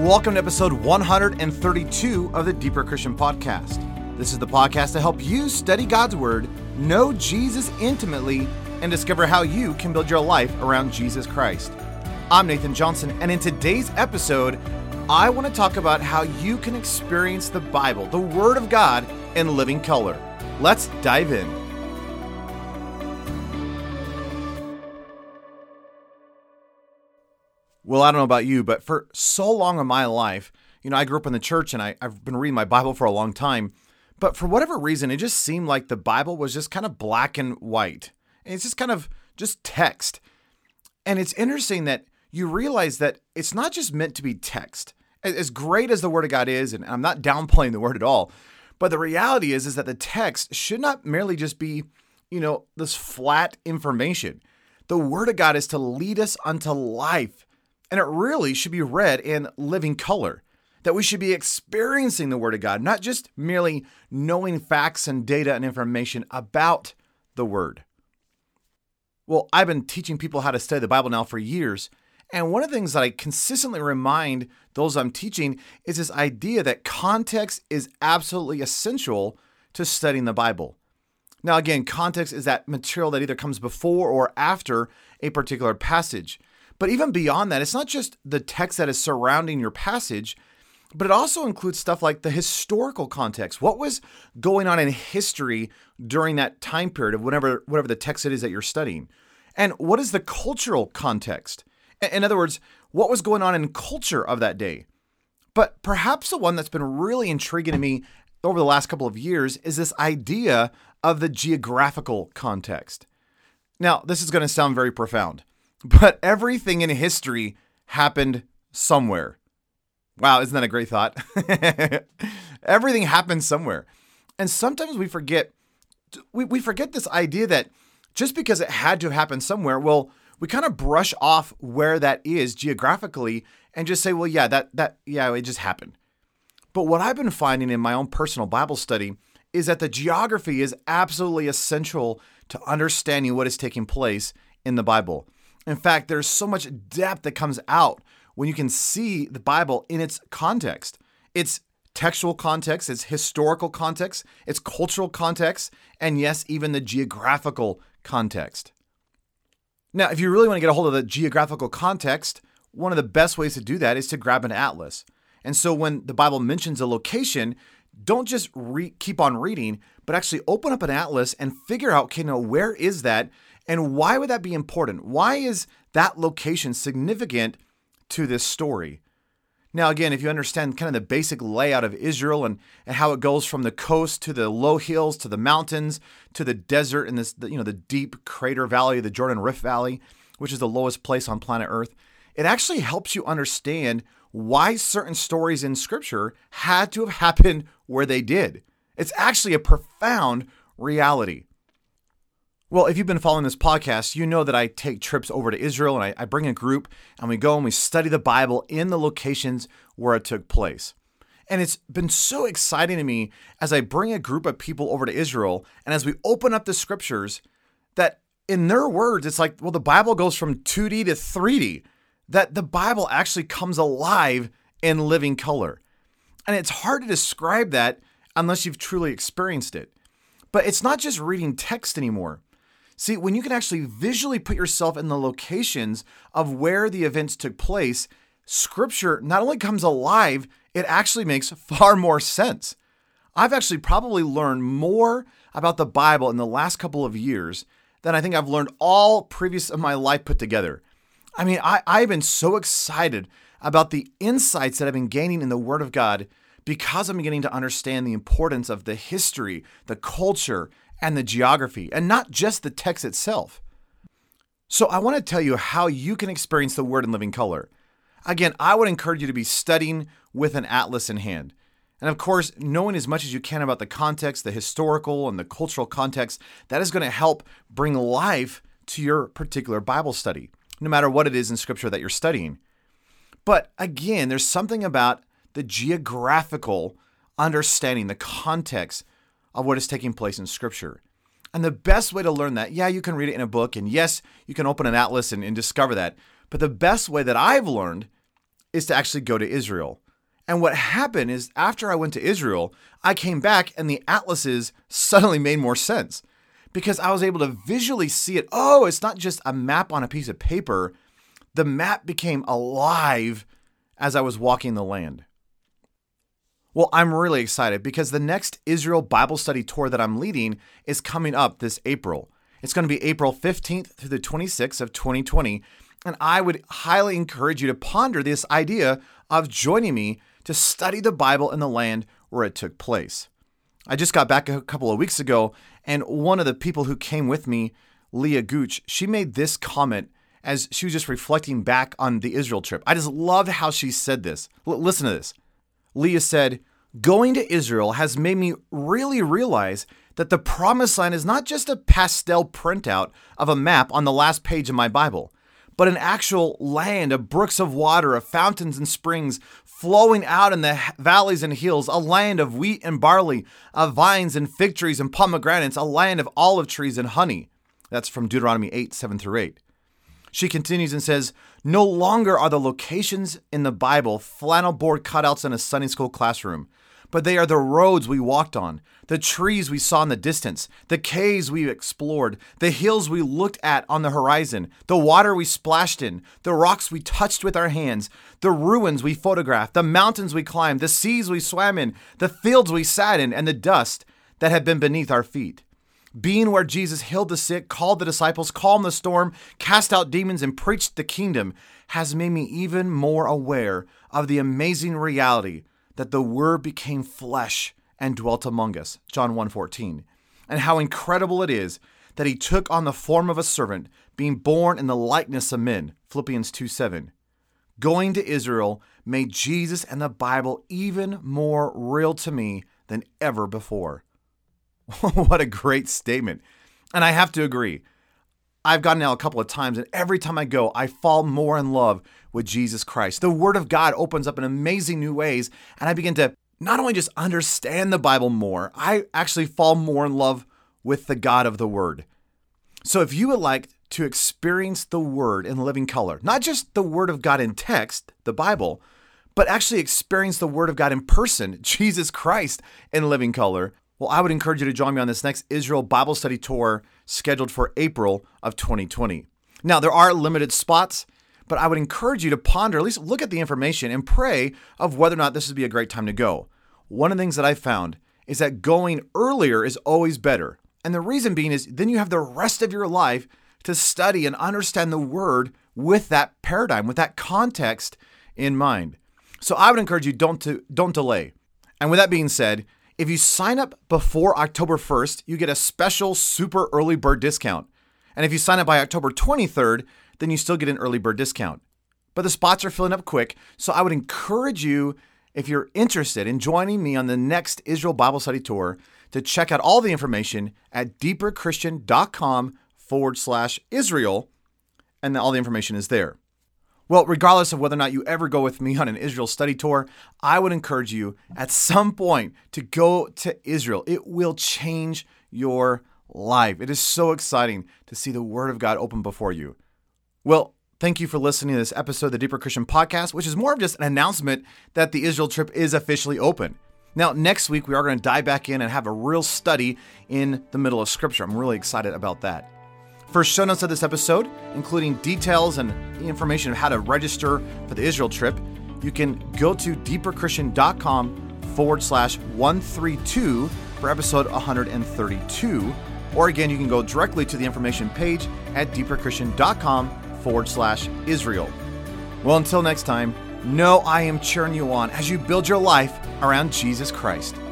Welcome to episode 132 of the Deeper Christian Podcast. This is the podcast to help you study God's Word, know Jesus intimately, and discover how you can build your life around Jesus Christ. I'm Nathan Johnson, and in today's episode, I want to talk about how you can experience the Bible, the Word of God, in living color. Let's dive in. Well, I don't know about you, but for so long in my life, I grew up in the church and I've been reading my Bible for a long time. But for whatever reason, it just seemed like the Bible was just kind of black and white. And it's just kind of just text. And it's interesting that you realize that it's not just meant to be text. As great as the Word of God is, and I'm not downplaying the Word at all, but the reality is that the text should not merely just be, this flat information. The Word of God is to lead us unto life. And it really should be read in living color, that we should be experiencing the Word of God, not just merely knowing facts and data and information about the Word. Well, I've been teaching people how to study the Bible now for years, and one of the things that I consistently remind those I'm teaching is this idea that context is absolutely essential to studying the Bible. Now, again, context is that material that either comes before or after a particular passage. But even beyond that, it's not just the text that is surrounding your passage, but it also includes stuff like the historical context. What was going on in history during that time period of whatever the text it is that you're studying? And what is the cultural context? In other words, what was going on in culture of that day? But perhaps the one that's been really intriguing to me over the last couple of years is this idea of the geographical context. Now, this is going to sound very profound, but everything in history happened somewhere. Wow, isn't that a great thought? Everything happened somewhere. And sometimes we forget this idea that just because it had to happen somewhere, well, we kind of brush off where that is geographically and just say, well, it just happened. But what I've been finding in my own personal Bible study is that the geography is absolutely essential to understanding what is taking place in the Bible. In fact, there's so much depth that comes out when you can see the Bible in its context. Its textual context, its historical context, its cultural context, and yes, even the geographical context. Now, if you really want to get a hold of the geographical context, one of the best ways to do that is to grab an atlas. And so when the Bible mentions a location, don't just keep on reading, but actually open up an atlas and figure out, where is that? And why would that be important? Why is that location significant to this story? Now, again, if you understand kind of the basic layout of Israel and how it goes from the coast to the low hills to the mountains to the desert and the deep crater valley, the Jordan Rift Valley, which is the lowest place on planet Earth, it actually helps you understand why certain stories in Scripture had to have happened where they did. It's actually a profound reality. Well, if you've been following this podcast, you know that I take trips over to Israel and I bring a group and we go and we study the Bible in the locations where it took place. And it's been so exciting to me as I bring a group of people over to Israel and as we open up the scriptures that in their words, it's like, well, the Bible goes from 2D to 3D, that the Bible actually comes alive in living color. And it's hard to describe that unless you've truly experienced it. But it's not just reading text anymore. See, when you can actually visually put yourself in the locations of where the events took place, Scripture not only comes alive, it actually makes far more sense. I've actually probably learned more about the Bible in the last couple of years than I think I've learned all previous of my life put together. I mean, I've been so excited about the insights that I've been gaining in the Word of God because I'm beginning to understand the importance of the history, the culture, and the geography, and not just the text itself. So I want to tell you how you can experience the Word in living color. Again, I would encourage you to be studying with an atlas in hand. And of course, knowing as much as you can about the context, the historical and the cultural context, that is going to help bring life to your particular Bible study, no matter what it is in Scripture that you're studying. But again, there's something about the geographical understanding, the context of what is taking place in Scripture. And the best way to learn that, you can read it in a book, and yes, you can open an atlas and discover that. But the best way that I've learned is to actually go to Israel. And what happened is after I went to Israel, I came back and the atlases suddenly made more sense because I was able to visually see it. Oh, it's not just a map on a piece of paper. The map became alive as I was walking the land. Well, I'm really excited because the next Israel Bible study tour that I'm leading is coming up this April. It's going to be April 15th through the 26th of 2020. And I would highly encourage you to ponder this idea of joining me to study the Bible in the land where it took place. I just got back a couple of weeks ago, and one of the people who came with me, Leah Gooch, she made this comment as she was just reflecting back on the Israel trip. I just loved how she said this. Listen to this. Leah said, "Going to Israel has made me really realize that the promised land is not just a pastel printout of a map on the last page of my Bible, but an actual land of brooks of water, of fountains and springs flowing out in the valleys and hills, a land of wheat and barley, of vines and fig trees and pomegranates, a land of olive trees and honey." That's from Deuteronomy 8, 7-8. She continues and says, "No longer are the locations in the Bible flannel board cutouts in a Sunday school classroom, but they are the roads we walked on, the trees we saw in the distance, the caves we explored, the hills we looked at on the horizon, the water we splashed in, the rocks we touched with our hands, the ruins we photographed, the mountains we climbed, the seas we swam in, the fields we sat in, and the dust that had been beneath our feet. Being where Jesus healed the sick, called the disciples, calmed the storm, cast out demons, and preached the kingdom has made me even more aware of the amazing reality that the Word became flesh and dwelt among us," John 1:14, "and how incredible it is that he took on the form of a servant, being born in the likeness of men," Philippians 2:7. Going to Israel made Jesus and the Bible even more real to me than ever before. What a great statement. And I have to agree. I've gone now a couple of times, and every time I go, I fall more in love with Jesus Christ. The Word of God opens up in amazing new ways, and I begin to not only just understand the Bible more, I actually fall more in love with the God of the Word. So if you would like to experience the Word in living color, not just the Word of God in text, the Bible, but actually experience the Word of God in person, Jesus Christ, in living color, well, I would encourage you to join me on this next Israel Bible study tour scheduled for April of 2020. Now, there are limited spots, but I would encourage you to ponder, at least look at the information and pray of whether or not this would be a great time to go. One of the things that I found is that going earlier is always better. And the reason being is then you have the rest of your life to study and understand the Word with that paradigm, with that context in mind. So I would encourage you don't delay. And with that being said, if you sign up before October 1st, you get a special super early bird discount. And if you sign up by October 23rd, then you still get an early bird discount. But the spots are filling up quick, so I would encourage you, if you're interested in joining me on the next Israel Bible study tour, to check out all the information at deeperchristian.com/Israel, and all the information is there. Well, regardless of whether or not you ever go with me on an Israel study tour, I would encourage you at some point to go to Israel. It will change your life. It is so exciting to see the Word of God open before you. Well, thank you for listening to this episode of the Deeper Christian Podcast, which is more of just an announcement that the Israel trip is officially open. Now, next week, we are going to dive back in and have a real study in the middle of Scripture. I'm really excited about that. For show notes of this episode, including details and information of how to register for the Israel trip, you can go to deeperchristian.com/132 for episode 132. Or again, you can go directly to the information page at deeperchristian.com/Israel. Well, until next time, know I am cheering you on as you build your life around Jesus Christ.